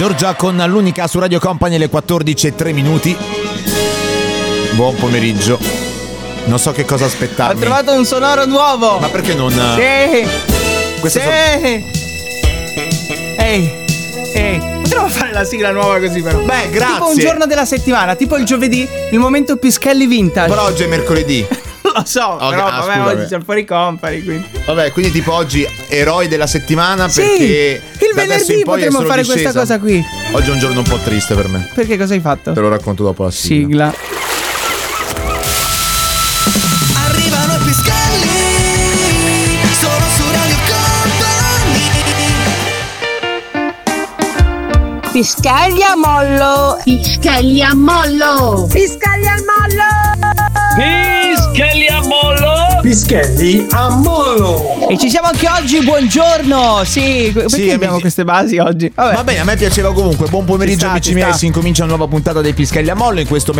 Giorgia con l'unica su Radio Company alle 14:03. Buon pomeriggio. Non so che cosa aspettarmi. Ho trovato un sonoro nuovo. Ma perché non... Sì. Questo sì. Ehi. Potremmo fare la sigla nuova così però. Beh, grazie. Tipo un giorno della settimana, tipo il giovedì, il momento Pischelli Vintage. Però oggi è mercoledì. Lo so, però vabbè, oggi c'è il fuori company, quindi. Vabbè, quindi tipo oggi eroi della settimana, sì, perché il venerdì potremmo fare questa cosa qui. Oggi è un giorno un po' triste per me. Perché cosa hai fatto? Te lo racconto dopo la sigla. Arrivano i Pischelli, solo su Radio Company. Pischelli a mollo. Pischelli a mollo. Pischelli al mollo. Pischelli a mollo. Pischelli a mollo. E ci siamo anche oggi, buongiorno. Sì, perché abbiamo queste basi oggi? Vabbè. Va bene, a me piaceva comunque. Buon pomeriggio amici miei, si incomincia una nuova puntata dei Pischelli a mollo in questo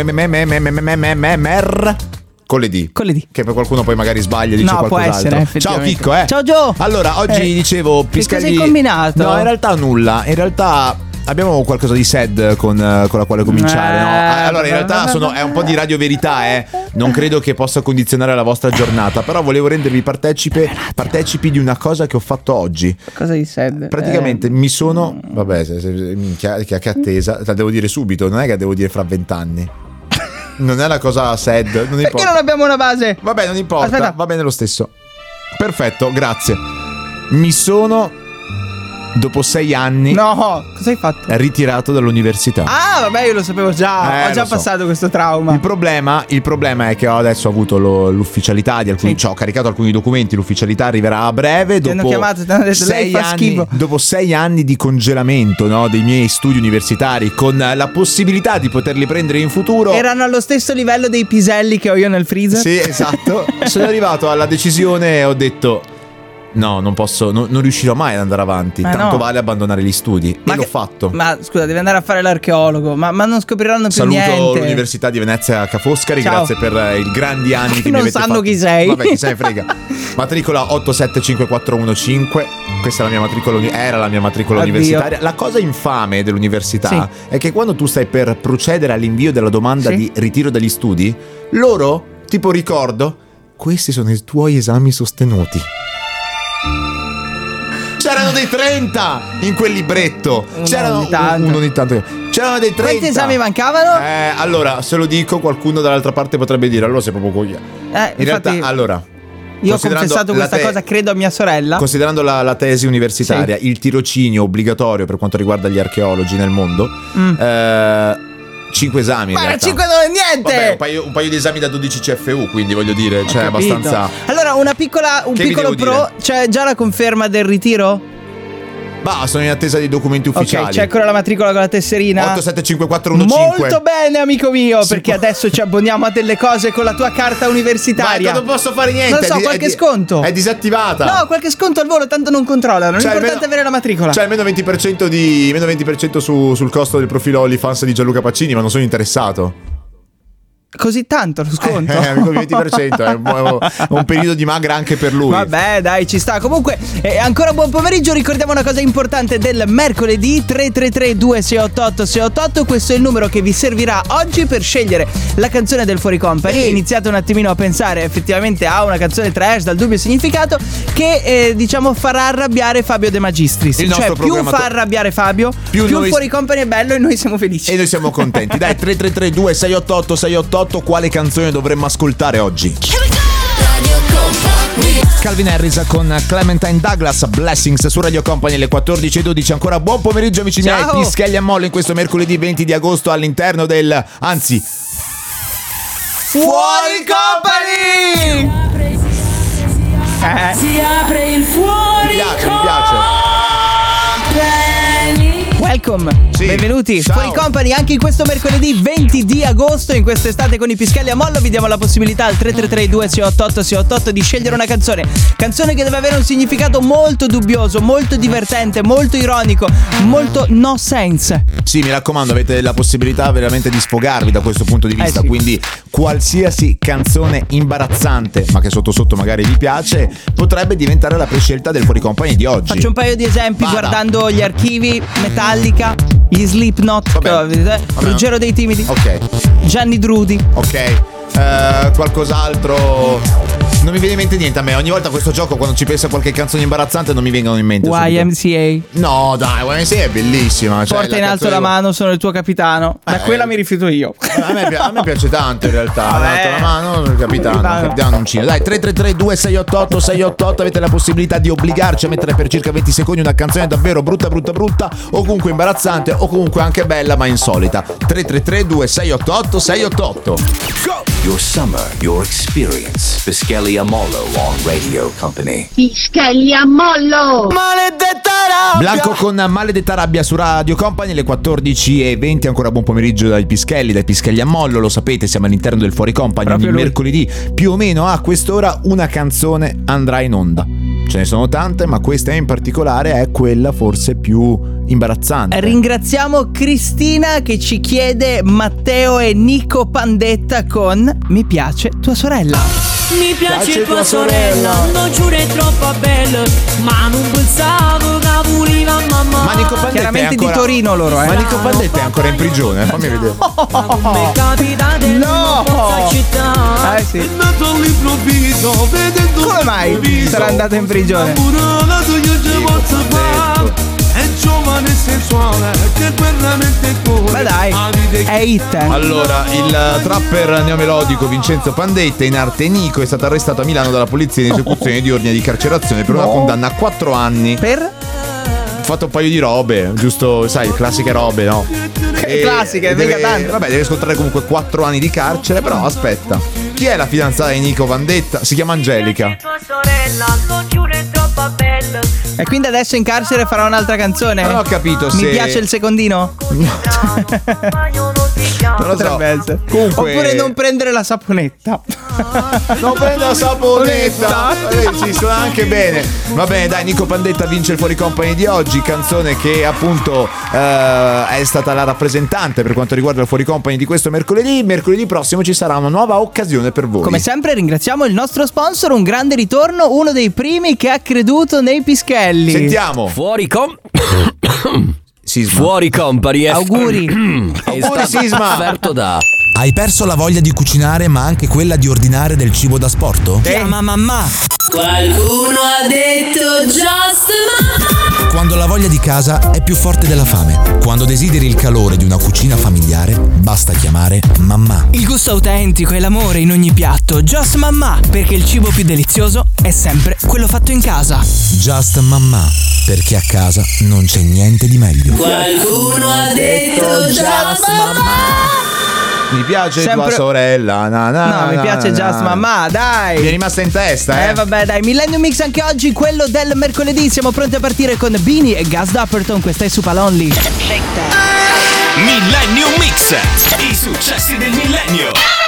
con le D. Che per qualcuno poi magari sbaglia e dice qualcos'altro. Può essere, ciao Chicco, Ciao Gio. Allora, oggi dicevo Pischelli. Che cosa hai combinato? No, in realtà nulla. In realtà abbiamo qualcosa di sad con la quale cominciare, no? Allora, in realtà è un po' di radio verità, non credo che possa condizionare la vostra giornata, però volevo rendervi partecipi di una cosa che ho fatto oggi. Cosa di sad? Praticamente mi sono... Vabbè, che attesa, la devo dire subito, non è che la devo dire fra 20 anni. Non è una cosa sad, non importa. Perché non abbiamo una base? Vabbè, non importa, aspetta. Va bene lo stesso. Perfetto, grazie. Mi sono... dopo 6 anni. No, cosa hai fatto? Ritirato dall'università. Ah, vabbè, io lo sapevo già. Ho già passato questo trauma. Il problema è che adesso ho avuto l'ufficialità di alcuni. Ho caricato alcuni documenti. L'ufficialità arriverà a breve. Ti hanno chiamato, ti hanno detto lei fa schifo. Dopo 6 anni di congelamento, no, dei miei studi universitari, con la possibilità di poterli prendere in futuro. Erano allo stesso livello dei piselli che ho io nel freezer. Sì, esatto. Sono arrivato alla decisione e ho detto: no, non posso, non riuscirò mai ad andare avanti. Tanto vale abbandonare gli studi. E l'ho fatto. Ma scusa, devi andare a fare l'archeologo. Ma non scopriranno più niente. Saluto l'Università di Venezia Ca' Foscari. Ciao. Grazie per i grandi anni che mi avete fatto. Non sanno chi sei. Vabbè, chi se ne frega. Matricola 875415. Questa è la mia matricola, era la mia matricola universitaria. La cosa infame dell'università è che quando tu stai per procedere all'invio della domanda di ritiro dagli studi, loro, tipo ricordo, questi sono i tuoi esami sostenuti. C'erano dei 30 in quel libretto. Uno ogni tanto. C'erano dei 30. Quanti esami mancavano? Allora, se lo dico, qualcuno dall'altra parte potrebbe dire: allora sei proprio coglione. In realtà, allora, io ho confessato questa cosa, credo, a mia sorella. Considerando la tesi universitaria, il tirocinio obbligatorio per quanto riguarda gli archeologi nel mondo, 5 esami. Ma 5 non è niente. Vabbè, un paio di esami da 12 CFU, quindi voglio dire, cioè abbastanza. Allora, un piccolo pro, c'è già la conferma del ritiro? Bah, sono in attesa dei documenti ufficiali. Ok, c'è ancora la matricola con la tesserina. 875415. Molto bene, amico mio, perché adesso ci abboniamo a delle cose con la tua carta universitaria. Ma non posso fare niente. Non so, qualche sconto. È disattivata. No, qualche sconto al volo, tanto non controllano. L'importante è avere la matricola. C'è almeno 20% sul costo del profilo OnlyFans di Gianluca Pacini, ma non sono interessato. Così tanto lo sconto? Amico, 20%, è un periodo di magra anche per lui. Vabbè, dai, ci sta. Comunque, ancora buon pomeriggio. Ricordiamo una cosa importante del mercoledì: 333-2688-688. Questo è il numero che vi servirà oggi per scegliere la canzone del Fuori Company. Iniziate un attimino a pensare effettivamente a una canzone trash dal dubbio significato che diciamo farà arrabbiare Fabio De Magistris. Cioè, più fa arrabbiare Fabio, più il Fuori Company è bello e noi siamo felici. E noi siamo contenti. Dai, 333-2688-688. Quale canzone dovremmo ascoltare oggi? Calvin Harris con Clementine Douglas, Blessings su Radio Company alle 14:12. Ancora buon pomeriggio amici miei, Pischelli a mollo in questo mercoledì 20 di agosto all'interno del... anzi... Fuori Company! Si apre il Fuori Company. Welcome, benvenuti. Ciao. Fuori Company anche in questo mercoledì 20 di agosto. In quest'estate con i Pischelli a mollo vi diamo la possibilità al 333-2688-688 di scegliere una canzone che deve avere un significato molto dubbioso, molto divertente, molto ironico, molto no sense. Sì, mi raccomando, avete la possibilità veramente di sfogarvi da questo punto di vista, quindi qualsiasi canzone imbarazzante ma che sotto sotto magari vi piace potrebbe diventare la prescelta del Fuori Company di oggi. Faccio un paio di esempi guardando gli archivi. Metallica, gli Slipknot, Ruggero dei Timidi, Ok. Gianni Drudi. Ok. Qualcos'altro? Non mi viene in mente niente a me. Ogni volta a questo gioco, quando ci penso a qualche canzone imbarazzante, non mi vengono in mente subito. YMCA. No, dai, YMCA è bellissima. Cioè, Porta in alto la mano, sono il tuo capitano. Da quella mi rifiuto io. A me piace tanto in realtà. Alto la mano, capitano. Dai, 333-2688-688. Avete la possibilità di obbligarci a mettere per circa 20 secondi una canzone davvero brutta, o comunque imbarazzante, o comunque anche bella ma insolita. 333-2688-688. Go! Your summer, your experience. Pischelli Amollo on Radio Company. Pischelli a mollo. Maledetta rabbia! Blanco con Maledetta rabbia su Radio Company, le 14:20. Ancora buon pomeriggio dai Pischelli a mollo. Lo sapete, siamo all'interno del Fuori Company. Proprio ogni lui. mercoledì più o meno a quest'ora una canzone andrà in onda. Ce ne sono tante, ma questa in particolare è quella forse più imbarazzante. Ringraziamo Cristina che ci chiede Matteo e Nico Pandetta con Mi piace tua sorella. Mi piace tua sorella, non giuro è troppo bella, ma non pensavo che voleva mamma. Ma Nico Pandetta Chiaramente è ancora... di Torino loro, Ma Nico Pandetta è ancora in prigione, fammi vedere. No! Sì. Come mai sarà andata in prigione? È giovane e sensuale, che veramente cuore. Ma dai, è hit. Allora, il trapper neomelodico Vincenzo Pandetta, in arte Nico, è stato arrestato a Milano dalla polizia in esecuzione di ordine di carcerazione per una condanna a 4 anni. Per? Ha fatto un paio di robe, giusto, sai, classiche robe, no? Classiche, mica tante. Vabbè, deve scontare comunque 4 anni di carcere, però aspetta. Chi è la fidanzata di Nico Pandetta? Si chiama Angelica. E quindi adesso in carcere farà un'altra canzone? Non ho capito se... Mi piace il secondino? Non lo so. Potrebbe essere. Comunque... Oppure non prendere la saponetta. Non prendo la saponetta. Ci suona anche bene. Va bene, dai, Nico Pandetta vince il Fuori Company di oggi. Canzone che appunto è stata la rappresentante per quanto riguarda il Fuori Company di questo mercoledì. Mercoledì prossimo ci sarà una nuova occasione per voi. Come sempre ringraziamo il nostro sponsor, un grande ritorno, uno dei primi che ha creduto nei Pischelli. Sentiamo. Fuori Sisma. Fuori Company. Auguri. Auguri, Sisma. Offerto da Hai perso la voglia di cucinare ma anche quella di ordinare del cibo da sporto? Chiama mamma. Qualcuno ha detto just mamma. Quando la voglia di casa è più forte della fame. Quando desideri il calore di una cucina familiare, basta chiamare mamma. Il gusto autentico e l'amore in ogni piatto. Just Mamma, perché il cibo più delizioso è sempre quello fatto in casa. Just mamma, perché a casa non c'è niente di meglio. Qualcuno ha detto just mamma. Mi piace Sempre... tua sorella. No, mi piace Just Mamma, dai. Mi è rimasta in testa, Vabbè, dai, Millennium Mix anche oggi, quello del mercoledì. Siamo pronti a partire con Beanie e Gus Dapperton. Questa è Super Lonely. Millennium Mix. I successi del millennio.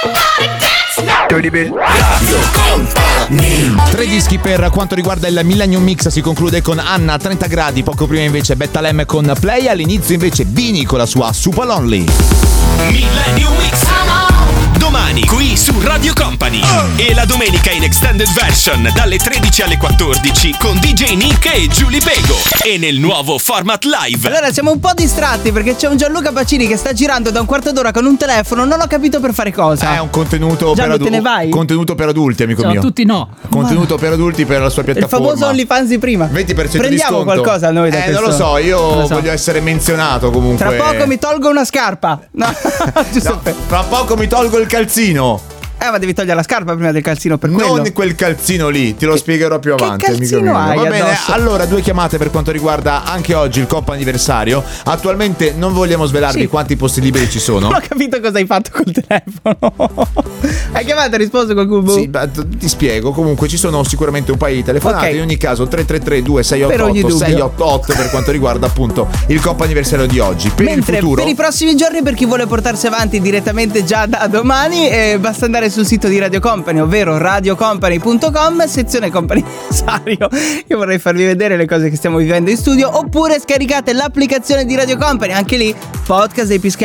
Radio Company. 3 dischi per quanto riguarda il Millennium Mix. Si conclude con Anna a 30 gradi. Poco prima invece Bettalem con Play. All'inizio invece Bini con la sua Super Lonely. Millennium Mix. Domani qui su Radio Company. E la domenica in extended version dalle 13 alle 14 con DJ Nick e Giulia Bego. E nel nuovo format live. Allora siamo un po' distratti perché c'è un Gianluca Pacini che sta girando da un quarto d'ora con un telefono. Non ho capito per fare cosa. È un contenuto per Gianlu, te ne vai? Contenuto per adulti, amico Ciao mio. a tutti, no. Contenuto per adulti per la sua Il piattaforma. famoso OnlyFans di prima. 20% di Prendiamo sconto. qualcosa noi da non questo? lo so, io Non lo so. voglio essere menzionato comunque. Tra poco mi tolgo una scarpa. No, giusto No, per... fra poco mi tolgo il calzino. Ma devi togliere la scarpa prima del calzino per quello. Non quel calzino lì, te lo spiegherò più avanti. calzino amico mio. hai Va bene, addosso? allora 2 chiamate per quanto riguarda anche oggi il Coppa Anniversario. Attualmente non vogliamo svelarvi Sì. quanti posti liberi ci sono. Non ho capito cosa hai fatto col telefono. Hai chiamato e risposto qualcuno? Sì, ti spiego. Comunque ci sono sicuramente un paio di telefonate. Ok. In ogni caso 333 Per ogni 2688 dubbio. 688 per quanto riguarda appunto il Coppa Anniversario di oggi. Per Mentre il futuro per i prossimi giorni, per chi vuole portarsi avanti direttamente già da domani, basta andare sul sito di Radio Company, ovvero radiocompany.com, sezione comp'anniversario. Io vorrei farvi vedere le cose che stiamo vivendo in studio. Oppure scaricate l'applicazione di Radio Company, anche lì podcast dei Pischelli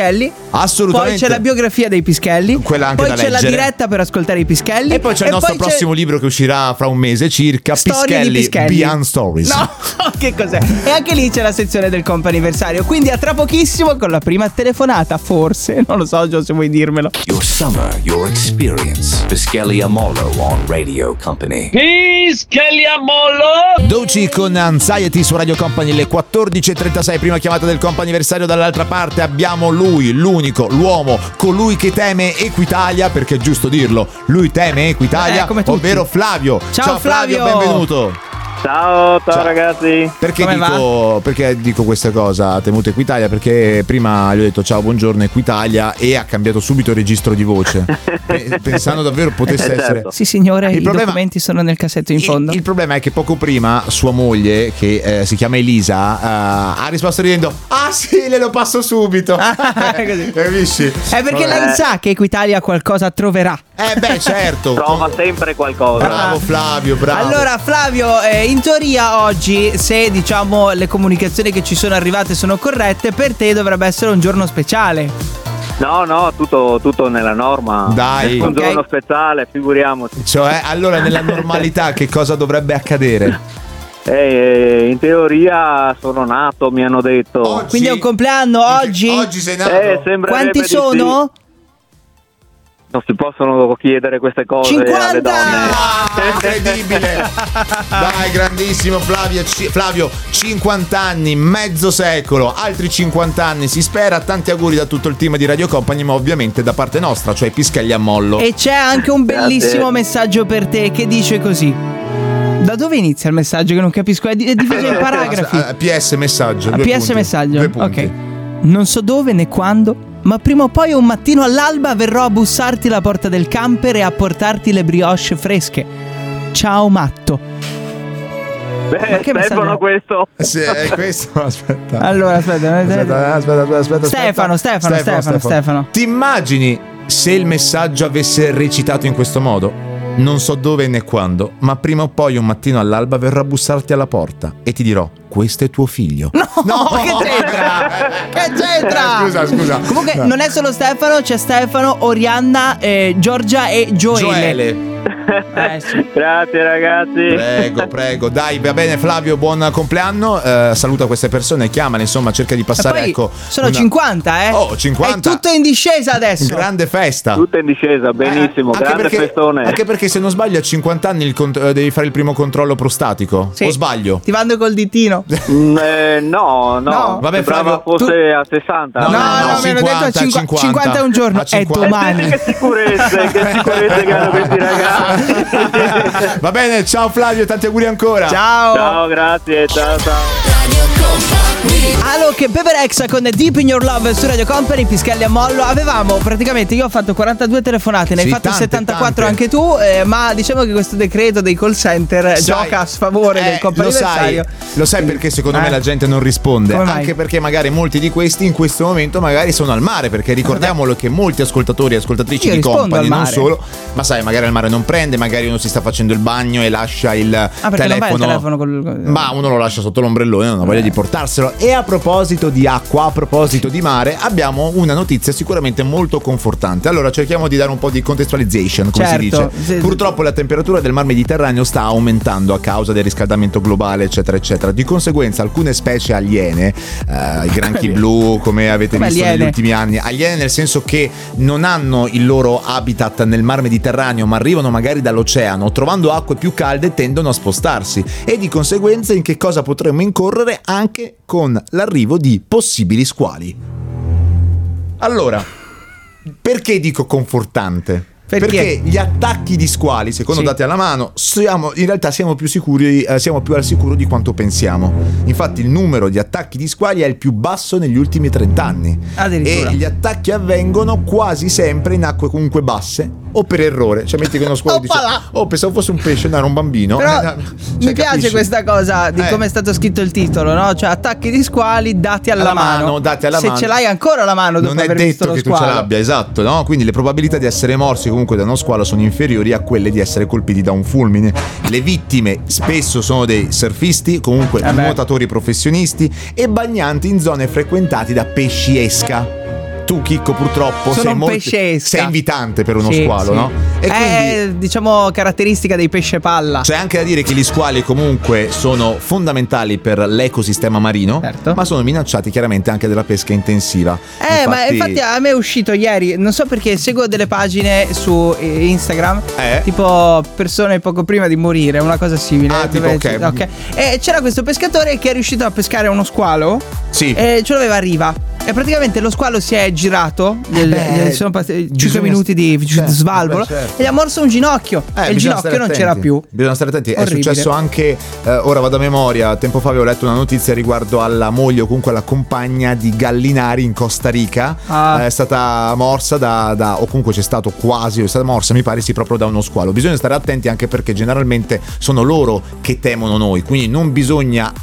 Assolutamente. Poi c'è la biografia dei Pischelli. Quella anche poi da c'è leggere. la diretta per ascoltare i Pischelli. E poi c'è il nostro prossimo libro che uscirà fra un mese circa, Storie di Pischelli. Beyond Stories. No, che cos'è? E anche lì c'è la sezione del comp'anniversario. Quindi a tra pochissimo con la prima telefonata, forse. Non lo so, Gio, se vuoi dirmelo. Your summer, your experience. Pischelli Amollo on Radio Company. Pischelli Amollo. Doci con Anxiety su Radio Company, le 14.36, prima chiamata del comp'anniversario. Dall'altra parte abbiamo lui, l'unico, l'uomo, colui che teme Equitalia, perché è giusto dirlo, lui teme Equitalia, ovvero Flavio. Ciao Flavio, benvenuto. Ciao ragazzi. Perché dico questa cosa? Ha temuto Equitalia perché prima gli ho detto ciao, buongiorno Equitalia e ha cambiato subito il registro di voce pensando davvero potesse essere. Sì signore, i documenti sono nel cassetto in fondo. Il problema è che poco prima sua moglie, che si chiama Elisa, ha risposto ridendo: ah sì, le lo passo subito. Capisci? È perché lei sa che Equitalia qualcosa troverà. Beh, certo. Trova sempre qualcosa. Bravo Flavio, bravo. Allora Flavio, in teoria oggi, se diciamo le comunicazioni che ci sono arrivate sono corrette, per te dovrebbe essere un giorno speciale. No, tutto nella norma. Dai. Un giorno speciale, figuriamoci. Cioè, allora nella normalità che cosa dovrebbe accadere? In teoria sono nato, mi hanno detto. Oggi? Quindi è un compleanno oggi? Oggi sei nato? Quanti sono? Sì. Non si possono chiedere queste cose 50! alle donne. Incredibile. Dai, grandissimo Flavio, 50 anni, mezzo secolo, altri 50 anni si spera. Tanti auguri da tutto il team di Radio Company, ma ovviamente da parte nostra, cioè Pischelli Amollo. E c'è anche un bellissimo messaggio per te che dice così. Da dove inizia il messaggio che non capisco? È diviso in paragrafi. PS messaggio. Messaggio. Ok. Non so dove né quando, ma prima o poi un mattino all'alba verrò a bussarti alla porta del camper e a portarti le brioche fresche. Ciao matto. Stefano questo. Sì, è questo. Aspetta. Allora aspetta. Stefano. Ti immagini se il messaggio avesse recitato in questo modo? Non so dove né quando, ma prima o poi un mattino all'alba verrò a bussarti alla porta e ti dirò: questo è tuo figlio. No, che c'entra? Scusa. Comunque non è solo Stefano, c'è Stefano, Orianna, Giorgia e Gioele. Sì. Grazie ragazzi. Prego. Dai, va bene Flavio, buon compleanno. Saluta queste persone, chiamale, insomma, cerca di passare. Ecco, sono 50, eh? Oh, 50. È tutto in discesa adesso. Grande festa. Tutto in discesa, benissimo. Grande festone. Anche perché se non sbaglio a 50 anni devi fare il primo controllo prostatico. Sì. O sbaglio? Ti vanno col ditino. No. Vabbè, Flavio, fosse a 60. No, mi hanno detto 50 è un giorno. È domani. Che sicurezze che hanno questi ragazzi. Va bene, ciao Flavio, tanti auguri ancora. Ciao, grazie. Ciao. Alok e Peperexa con Deep in Your Love su Radio Company. Pischelli Amollo. Avevamo praticamente, io ho fatto 42 telefonate, ne hai fatto 74 anche tu, ma diciamo che questo decreto dei call center gioca a sfavore del comp'anniversario. Lo sai perché secondo me la gente non risponde? Anche perché magari molti di questi in questo momento magari sono al mare, perché ricordiamolo che molti ascoltatori e ascoltatrici di Company, non solo, ma sai, magari al mare non prende, magari uno si sta facendo il bagno e lascia il telefono. Ma uno lo lascia sotto l'ombrellone, non ha voglia di portarselo. E a proposito di acqua, a proposito di mare, abbiamo una notizia sicuramente molto confortante. Allora cerchiamo di dare un po' di contextualization, come si dice. Purtroppo la temperatura del mar Mediterraneo sta aumentando a causa del riscaldamento globale, eccetera eccetera. Di conseguenza alcune specie aliene, i granchi blu, come avete visto negli ultimi anni, aliene nel senso che non hanno il loro habitat nel mar Mediterraneo, ma arrivano magari dall'oceano, trovando acque più calde tendono a spostarsi, e di conseguenza in che cosa potremmo incorrere anche con l'arrivo di possibili squali. Allora, perché dico confortante? Perché gli attacchi di squali, secondo dati alla mano, in realtà siamo più al sicuro di quanto pensiamo. Infatti il numero di attacchi di squali è il più basso negli ultimi 30 anni. Addirittura. E gli attacchi avvengono quasi sempre in acque comunque basse o per errore. Cioè metti che uno squalo dice: oh, pensavo fosse un pesce, no, era un bambino. Però mi piace questa cosa di come è stato scritto il titolo, no? Cioè attacchi di squali dati alla mano. Dati alla mano. Se ce l'hai ancora la mano dopo aver visto lo squalo. Non è detto che tu ce l'abbia, esatto, no? Quindi le probabilità di essere morsi comunque da uno squalo sono inferiori a quelle di essere colpiti da un fulmine. Le vittime spesso sono dei surfisti, comunque nuotatori professionisti e bagnanti in zone frequentate da pesci esca. tu, Chicco, purtroppo sono un pescesca. sei invitante per uno squalo, no? E quindi, diciamo, caratteristica dei pesce palla. C'è anche da dire che gli squali comunque sono fondamentali per l'ecosistema marino, certo, ma sono minacciati chiaramente anche dalla pesca intensiva. Ma infatti a me è uscito ieri, non so perché seguo delle pagine su Instagram, tipo persone poco prima di morire, una cosa simile. Ok. E c'era questo pescatore che è riuscito a pescare uno squalo. Sì. E ce l'aveva a riva. E praticamente lo squalo si è girato, sono passati 5 minuti di svalvolo, e gli ha morso un ginocchio. E il ginocchio non c'era più. Bisogna stare attenti. Orribile. È successo anche, ora vado a memoria, tempo fa avevo letto una notizia riguardo alla moglie o comunque alla compagna di Gallinari in Costa Rica. È stata morsa o comunque c'è stato quasi, è stata morsa, mi pare, sì, proprio da uno squalo. Bisogna stare attenti anche perché generalmente sono loro che temono noi, quindi non bisogna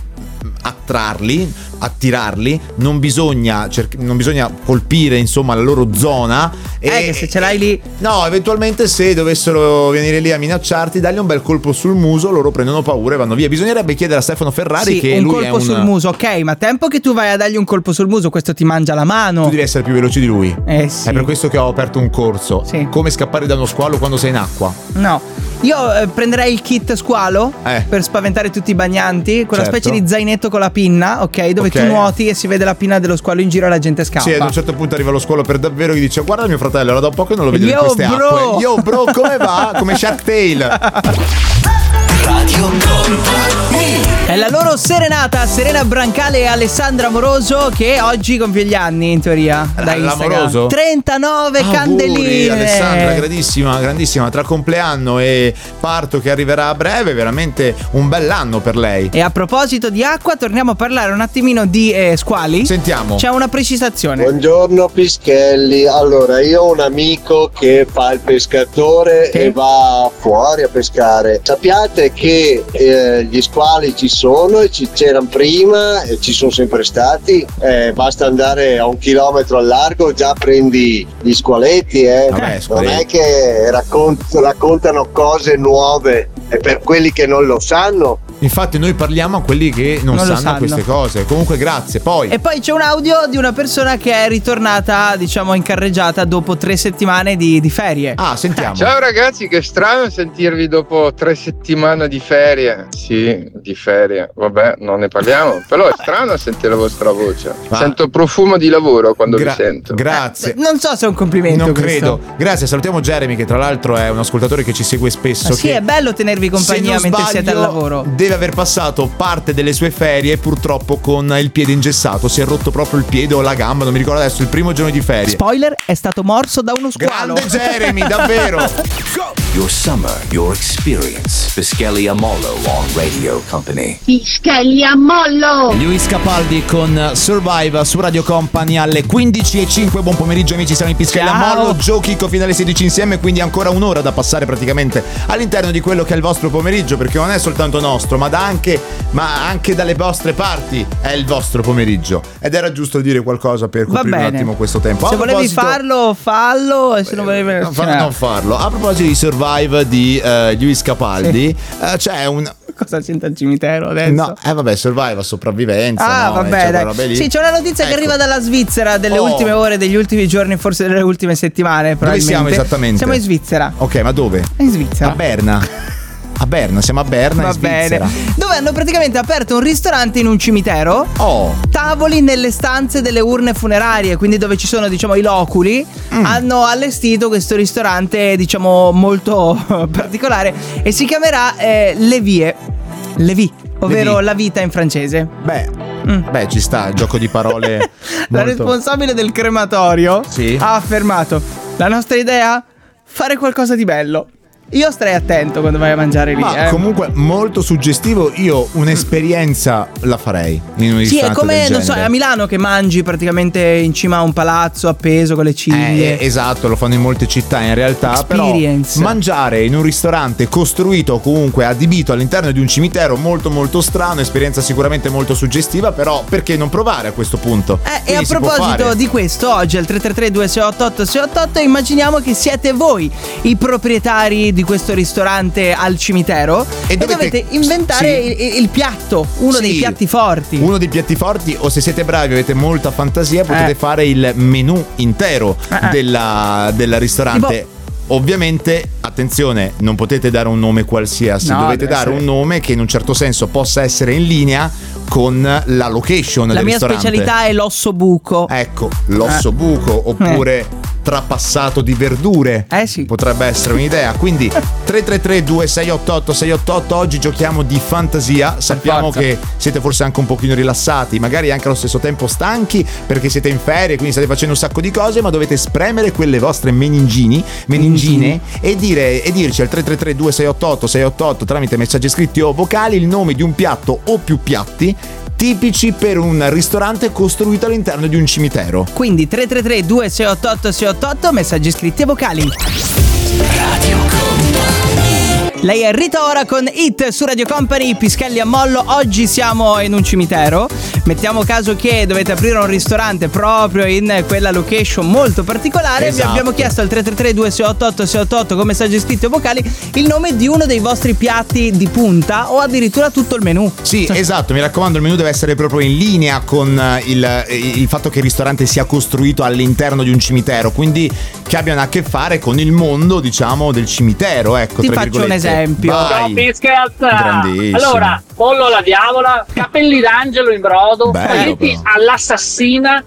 attirarli, non bisogna colpire, insomma, la loro zona. Che se ce l'hai lì, no, eventualmente se dovessero venire lì a minacciarti, dagli un bel colpo sul muso, loro prendono paura e vanno via. Bisognerebbe chiedere a Stefano Ferrari che un lui colpo sul muso, ok, ma tempo che tu vai a dargli un colpo sul muso, questo ti mangia la mano. Tu devi essere più veloce di lui. Sì. È per questo che ho aperto un corso. Come scappare da uno squalo quando sei in acqua. No, io prenderei il kit squalo per spaventare tutti i bagnanti, quella specie di zainetto con la pinna, ok, dove tu nuoti e si vede la pinna dello squalo in giro e la gente scappa. Sì, ad un certo punto arriva lo squalo per davvero che dice: guarda mio fratello, era da un po' che non lo vedo in queste acque. Yo bro, come va? Come Shark Tale. Radio Company. È la loro serenata, Serena Brancale e Alessandra Moroso, che oggi compie gli anni in teoria da Instagram. Moroso? 39 candeline. Alessandra, grandissima, tra compleanno e parto che arriverà a breve, veramente un bell'anno per lei. E a proposito di acqua, torniamo a parlare un attimino di squali. Sentiamo. C'è una precisazione. Buongiorno Pischelli. Allora, io ho un amico che fa il pescatore e va fuori a pescare. Sappiate che gli squali ci sono e c'erano prima e ci sono sempre stati. Basta andare a 1 chilometro al largo, già prendi gli squaletti. Vabbè, non è che raccontano cose nuove, e per quelli che non lo sanno. Infatti noi parliamo a quelli che non sanno queste cose. Comunque grazie. E poi c'è un audio di una persona che è ritornata, diciamo, in carreggiata dopo 3 settimane di ferie. Sentiamo. Ciao ragazzi, che strano sentirvi dopo 3 settimane di ferie. Sì, di ferie, vabbè, non ne parliamo. Però è strano sentire la vostra voce. Sento profumo di lavoro quando vi sento. Grazie. Non so se è un complimento. Non credo. Grazie, salutiamo Jeremy, che tra l'altro è un ascoltatore che ci segue spesso. Sì, è bello tenervi compagnia mentre siete al lavoro. Deve aver passato parte delle sue ferie purtroppo con il piede ingessato. Si è rotto proprio il piede o la gamba, non mi ricordo adesso, il primo giorno di ferie. Spoiler, è stato morso da uno squalo. Grande Jeremy, davvero. Your summer, your experience. Pischelli Amollo on Radio Company. Pischelli a mollo. Luis Capaldi con Survive su Radio Company alle 15:05. Buon pomeriggio amici, siamo in Pischelli a mollo. Joe, Chicco fino alle 16 insieme, quindi ancora un'ora da passare praticamente all'interno di quello che è il vostro pomeriggio, perché non è soltanto nostro, ma anche dalle vostre parti è il vostro pomeriggio. Ed era giusto dire qualcosa per coprire un attimo questo tempo. Se volevi farlo, fallo, e se non volevi non farlo. A proposito di Survive di Luis Capaldi, c'è un... Cosa c'entra il cimitero adesso? No, vabbè, Survive, sopravvivenza. Vabbè, dai. Sì, c'è una notizia che arriva dalla Svizzera, delle ultime ore, degli ultimi giorni, forse delle ultime settimane. Dove siamo esattamente? Siamo in Svizzera. Ok, ma dove? In Svizzera. A Berna. A Berna, siamo a Berna, in Svizzera. Bene. Dove hanno praticamente aperto un ristorante in un cimitero. Tavoli nelle stanze delle urne funerarie, quindi dove ci sono, diciamo, i loculi. Hanno allestito questo ristorante, diciamo, molto particolare, e si chiamerà Le Vie, ovvero la vita in francese. Beh, ci sta, il gioco di parole. La responsabile del crematorio ha affermato: la nostra idea? Fare qualcosa di bello. Io starei attento quando vai a mangiare lì. Comunque molto suggestivo. Io un'esperienza la farei in un ristorante. Sì, è come, del non so, a Milano che mangi praticamente in cima a un palazzo appeso con le ciglia. Esatto, lo fanno in molte città in realtà. Experience. Però mangiare in un ristorante costruito o comunque adibito all'interno di un cimitero, molto molto strano. Esperienza sicuramente molto suggestiva. Però perché non provare a questo punto? E a proposito di questo, oggi al 333-2688-688 immaginiamo che siete voi i proprietari di questo ristorante al cimitero e dovete inventare il piatto, uno dei piatti forti. Uno dei piatti forti, o se siete bravi, avete molta fantasia, potete fare il menù intero del ristorante. Tipo, ovviamente, attenzione, non potete dare un nome qualsiasi, dovete dare un nome che in un certo senso possa essere in linea con la location del ristorante. La mia specialità è l'osso buco. Ecco, l'osso buco, oppure trapassato di verdure. Sì. Potrebbe essere un'idea. Quindi 333-2688-688, oggi giochiamo di fantasia. Sappiamo che siete forse anche un pochino rilassati, magari anche allo stesso tempo stanchi perché siete in ferie, quindi state facendo un sacco di cose, ma dovete spremere quelle vostre meningine e dirci al 333-2688-688 tramite messaggi scritti o vocali il nome di un piatto o più piatti tipici per un ristorante costruito all'interno di un cimitero. Quindi 333-2688-688, messaggi scritti e vocali. Radio Company. Lei è Rita Ora con Hit su Radio Company, Pischelli a mollo. Oggi siamo in un cimitero. Mettiamo caso che dovete aprire un ristorante proprio in quella location molto particolare. Esatto. Vi abbiamo chiesto al 333-2688-688 con messaggi scritti o vocali il nome di uno dei vostri piatti di punta o addirittura tutto il menù. Sì, esatto, mi raccomando, il menù deve essere proprio in linea con il fatto che il ristorante sia costruito all'interno di un cimitero, quindi che abbiano a che fare con il mondo, diciamo, del cimitero, ecco. Ti faccio un esempio. Vai. Grandissimo. Allora, pollo alla diavola, capelli d'angelo in brodo, spaghetti all'assassina.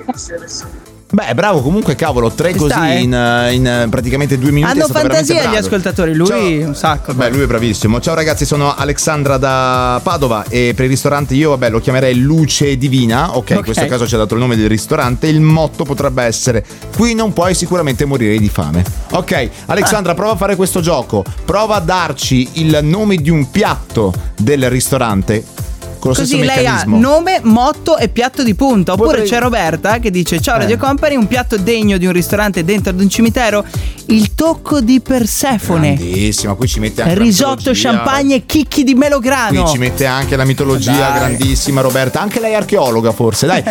Beh, bravo, comunque, cavolo, tre così in praticamente 2 minuti. Hanno fantasia gli ascoltatori, lui un sacco. Beh, lui è bravissimo. Ciao ragazzi, sono Alexandra da Padova e per il ristorante io, lo chiamerei Luce Divina. Ok, in questo caso ci ha dato il nome del ristorante. Il motto potrebbe essere: qui non puoi sicuramente morire di fame. Ok, Alexandra, prova a fare questo gioco. Prova a darci il nome di un piatto del ristorante. Così lei ha nome, motto e piatto di punta. Oppure c'è Roberta che dice: ciao Radio Company, un piatto degno di un ristorante dentro ad un cimitero, il tocco di Persefone. Grandissima, qui ci mette anche risotto, champagne e chicchi di melograno. Qui ci mette anche la mitologia, grandissima Roberta. Anche lei è archeologa forse. Dai,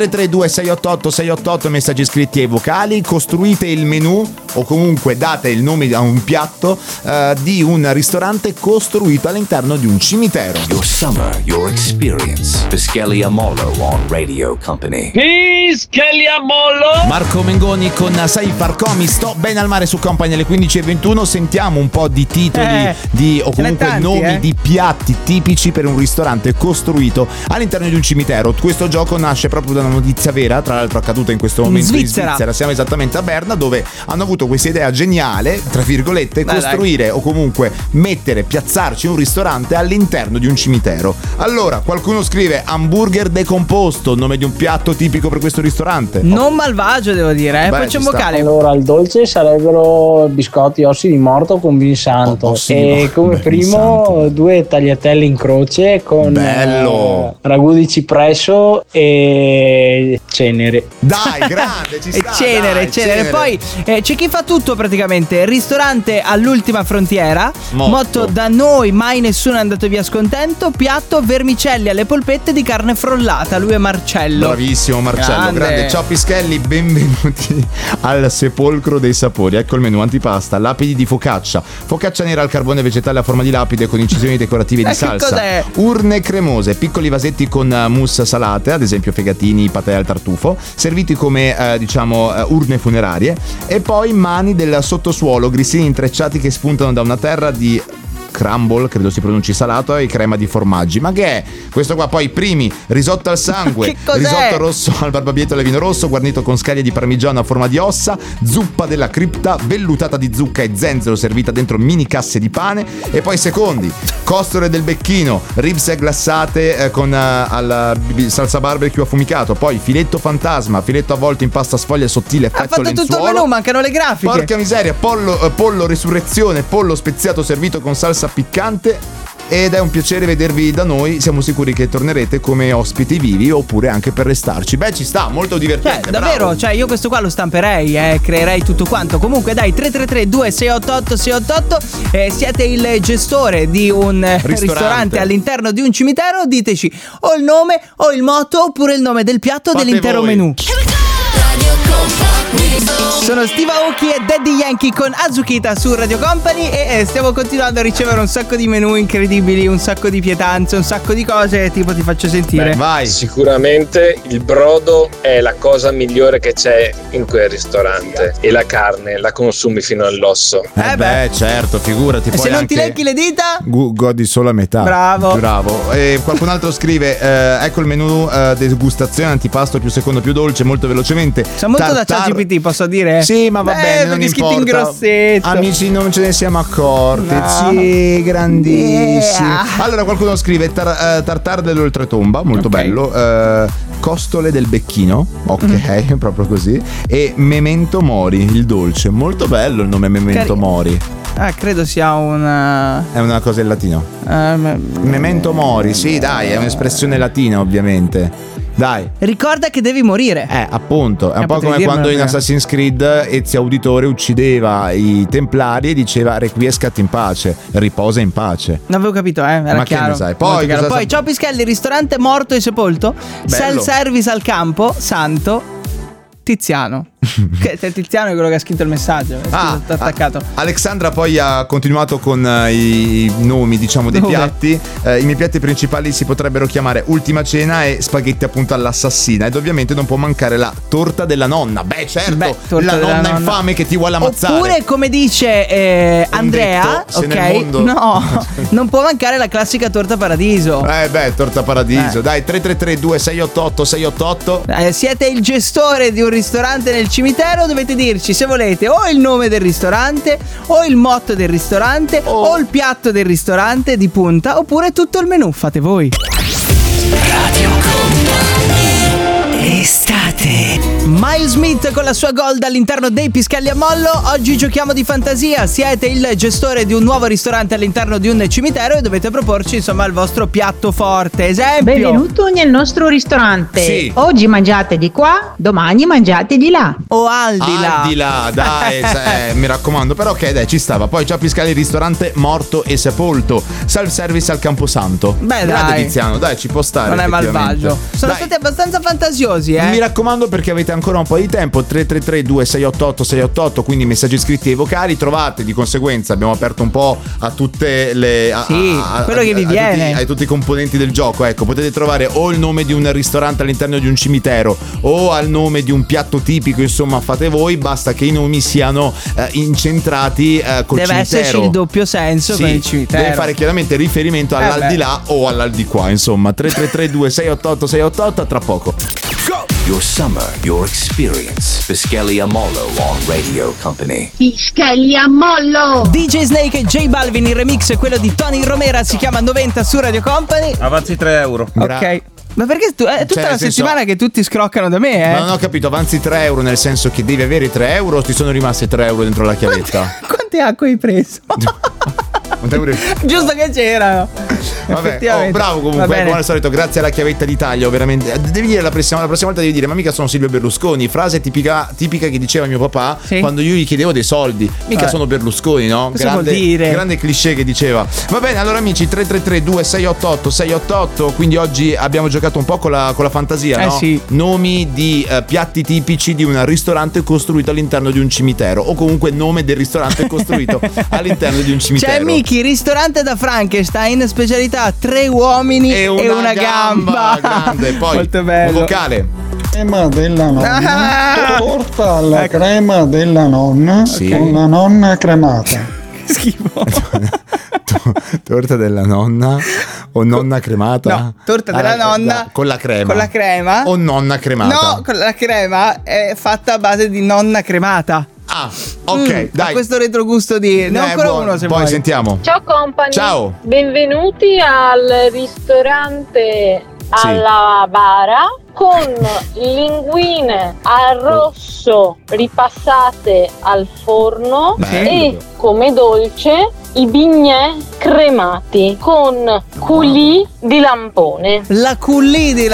333-2688-688, messaggi scritti e vocali. Costruite il menù o comunque date il nome a un piatto di un ristorante costruito all'interno di un cimitero. Your summer, your experience. Pischelli a mollo on Radio Company. Pischelli a mollo. Marco Mengoni con Sai Farcomi, sto bene al mare su Company alle 15:21. Sentiamo un po' di titoli o comunque nomi di piatti tipici per un ristorante costruito all'interno di un cimitero. Questo gioco nasce proprio da una notizia vera, tra l'altro accaduta in questo momento in Svizzera. Siamo esattamente a Berna, dove hanno avuto questa idea geniale, tra virgolette, costruire o comunque piazzarci un ristorante all'interno di un cimitero. Allora, qualcuno scrive hamburger decomposto, nome di un piatto tipico per questo ristorante. Non malvagio, devo dire. Poi c'è un vocale. Allora, il dolce sarebbero biscotti ossi di morto con vin santo. E come primo 2 tagliatelle in croce con ragù di cipresso e cenere. Dai, grande, ci sta. Cenere. Poi c'è chi fa tutto praticamente. Ristorante all'ultima frontiera. Motto da noi mai nessuno è andato via scontento. Piatto vermicelli alle polpette di carne frollata. Lui è Marcello. Bravissimo Marcello, grande. Ciao Pischelli, benvenuti al sepolcro dei sapori. Ecco il menù: antipasta, lapidi di focaccia nera al carbone vegetale a forma di lapide con incisioni decorative di salsa. Cos'è? Urne cremose, piccoli vasetti con mousse salate, ad esempio fegatini, patè al tartufo, serviti come urne funerarie. E poi mani del sottosuolo, grissini intrecciati che spuntano da una terra di crumble, credo si pronunci salato, e crema di formaggi. Ma che è questo qua? Poi primi, risotto al sangue, risotto rosso al barbabietola e vino rosso, guarnito con scaglie di parmigiano a forma di ossa, zuppa della cripta, vellutata di zucca e zenzero servita dentro mini casse di pane. E poi secondi, costole del becchino, ribs glassate con alla salsa barbecue affumicato, poi filetto fantasma, filetto avvolto in pasta sfoglia sottile effetto lenzuolo. Ha fatto tutto il menù, mancano le grafiche. Porca miseria, pollo resurrezione, pollo speziato servito con salsa piccante. Ed è un piacere vedervi da noi. Siamo sicuri che tornerete come ospiti vivi oppure anche per restarci. Beh, ci sta, molto divertente. Davvero, io questo qua lo stamperei, creerei tutto quanto. Comunque dai, 333-2688-688, siete il gestore di un ristorante all'interno di un cimitero. Diteci o il nome o il motto oppure il nome del piatto dell'intero menù. Radio Company. Sono Steve Aoki e Daddy Yankee con Azuchita su Radio Company e stiamo continuando a ricevere un sacco di menù incredibili, un sacco di pietanze, un sacco di cose, tipo ti faccio sentire. Vai. Sicuramente il brodo è la cosa migliore che c'è in quel ristorante e la carne la consumi fino all'osso. Beh, certo, figurati. E poi se non anche ti lecchi le dita? Godi solo a metà. Bravo. E qualcun altro scrive ecco il menù degustazione, antipasto più secondo più dolce, molto velocemente. Sono molto da ChatGPT, posso dire? Sì, ma va bene, non importa. In grossetto. Amici, non ce ne siamo accorti. No. Sì, grandissimi. Allora qualcuno scrive tartare dell'oltretomba, molto bello. Costole del becchino, ok, proprio così. E Memento Mori, il dolce, molto bello il nome Memento Mori. Credo sia è una cosa in latino. Memento Mori, sì, dai, è un'espressione latina, ovviamente. Dai. Ricorda che devi morire. Appunto. È un po' come quando in Assassin's Creed Ezio Auditore uccideva i Templari e diceva requiescat in pace, riposa in pace. Non avevo capito, era ma chiaro. Che ne sai? Poi ciao Pischelli, ristorante morto e sepolto. Bello. Self-service al campo, santo. Tiziano. Tiziano è quello che ha scritto il messaggio. Attaccato. Alexandra poi ha continuato con i nomi, diciamo, dei piatti. I miei piatti principali si potrebbero chiamare Ultima Cena e spaghetti appunto all'assassina. Ed ovviamente non può mancare la torta della nonna. Beh, certo, la nonna infame che ti vuole ammazzare. Oppure, come dice Andrea, ok? No, non può mancare la classica torta paradiso. Torta paradiso. Dai, 333-2688-688. Siete il gestore di un ristorante nel cimitero, dovete dirci se volete o il nome del ristorante o il motto del ristorante o il piatto del ristorante di punta oppure tutto il menù, fate voi. Radio Company Estate. Miles Smith con la sua Gold all'interno dei Pischelli a Mollo. Oggi giochiamo di fantasia. Siete il gestore di un nuovo ristorante all'interno di un cimitero e dovete proporci insomma il vostro piatto forte. Esempio: benvenuto nel nostro ristorante. Sì. Oggi mangiate di qua, domani mangiate di là. O al di là. Al di là, dai, mi raccomando. Però ok, dai, ci stava. Poi ciao Pischelli, ristorante morto e sepolto. Self-service al Camposanto. Beh, grande dai. Tiziano, dai, ci può stare. Non è malvagio. Sono stati abbastanza fantasiosi, Mi raccomando, perché avete ancora un po' di tempo. 333-2688-688, quindi messaggi scritti e vocali. Trovate di conseguenza, abbiamo aperto un po' a tutte le quello che vi viene a tutti i componenti del gioco. Ecco, potete trovare o il nome di un ristorante all'interno di un cimitero o al nome di un piatto tipico, insomma fate voi, basta che i nomi siano incentrati col deve cimitero. Esserci il doppio senso con il cimitero. Deve fare chiaramente riferimento all'aldilà o all'aldilà, insomma. 333-2688-688, tra poco. Go! Your summer, your experience. Pischelli a Mollo on Radio Company. Pischelli a Mollo. DJ Snake e J Balvin, il remix, quello di Tony Romera, si chiama 90 su Radio Company. Avanzi 3 euro. Ok. Ma perché è tutta la settimana che tutti scroccano da me, Ma non ho capito, avanzi 3 euro nel senso che devi avere 3 euro o ti sono rimasti 3 euro dentro la chiavetta? Quante acque hai preso? Giusto che c'erano. Vabbè, bravo comunque, come al solito, grazie alla chiavetta d'Italia, veramente. Devi dire la prossima volta devi dire: ma mica sono Silvio Berlusconi. Frase tipica che diceva mio papà quando io gli chiedevo dei soldi. Mica sono Berlusconi, no? Grande cliché che diceva. Va bene, allora amici, 333-2688-688. Quindi oggi abbiamo giocato un po' con la fantasia, no? Sì. Nomi di piatti tipici di un ristorante costruito all'interno di un cimitero, o comunque nome del ristorante costruito all'interno di un cimitero. C'è Miki, ristorante da Frankenstein, specialità 3 uomini e una gamba. Grande, poi molto bello. Un vocale. Crema della nonna. Torta alla crema della nonna con la nonna cremata. Schifo. Torta della nonna o nonna cremata? No, torta della nonna con la crema. Con la crema o nonna cremata? No, con la crema è fatta a base di nonna cremata. Ah, ok, dai. Ha questo retrogusto di... Ne ho ancora uno se poi vuoi. Sentiamo. Ciao company. Ciao. Benvenuti al ristorante alla Bara con linguine arrosto ripassate al forno e come dolce i bignè cremati con coulis di lampone. La coulis di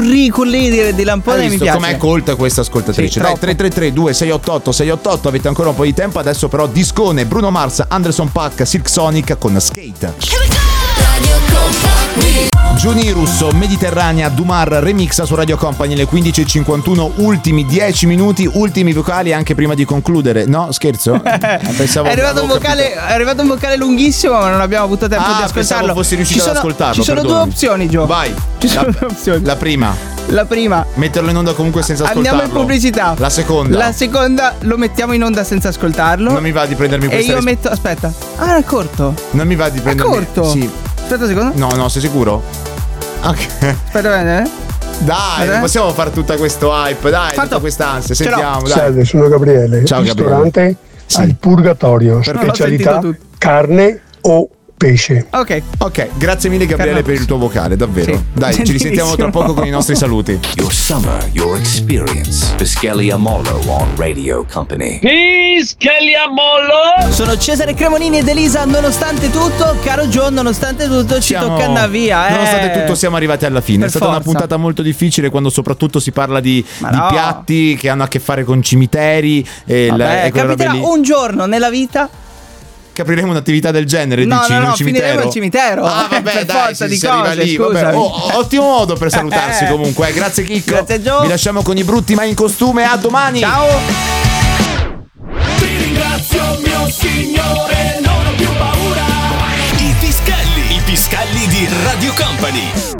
lampone mi piace. Com'è colta questa ascoltatrice? Dai, 333-2688-688. Avete ancora un po' di tempo. Adesso però discone Bruno Mars, Anderson Paak, Silk Sonic con Skate. Giuni Russo, Mediterranea, Dumar, remixa su Radio Company, le 15:51, ultimi 10 minuti, ultimi vocali anche prima di concludere. No, scherzo? Pensavo, è arrivato un vocale lunghissimo, ma non abbiamo avuto tempo di ascoltarlo. Pensavo fossi riuscito ad ascoltarlo. Ci sono due opzioni, Gio. Vai. Ci sono due opzioni. La prima. Metterlo in onda comunque senza ascoltarlo. Andiamo in pubblicità. La seconda lo mettiamo in onda senza ascoltarlo. Non mi va di prendermi questa. E io metto. Aspetta. Ah, è corto. Non mi va di prendermi. È corto. Sì. Aspetta un secondo. No, sei sicuro? Ok. Aspetta, bene. Dai, non possiamo fare tutta questo hype, dai, tutta questa ansia. Sentiamo, dai. Salve, sono Gabriele. Ciao, ristorante al Purgatorio. Specialità carne o pesce. Ok, grazie mille Gabriele per il tuo vocale, davvero. Sì. Dai, ci risentiamo tra poco con i nostri saluti. Your summer, your experience. Peschelli Amollo on Radio Company. Peschelli Amollo. Sono Cesare Cremonini ed Elisa. Nonostante tutto, caro John, nonostante tutto ci tocca andare via. Nonostante tutto siamo arrivati alla fine. È stata una puntata molto difficile, quando soprattutto si parla di piatti che hanno a che fare con cimiteri. Capiterà un giorno nella vita che apriremo un'attività del genere, dici? No, finiremo il cimitero. Ah, vabbè, per dai, forza di si arriva cose, lì. Vabbè. Ottimo modo per salutarsi comunque. Grazie Chicco. Grazie Gio. Vi lasciamo con i brutti ma in costume. A domani. Ciao. Ti ringrazio mio Signore, non ho più paura. I Piscalli di Radio Company.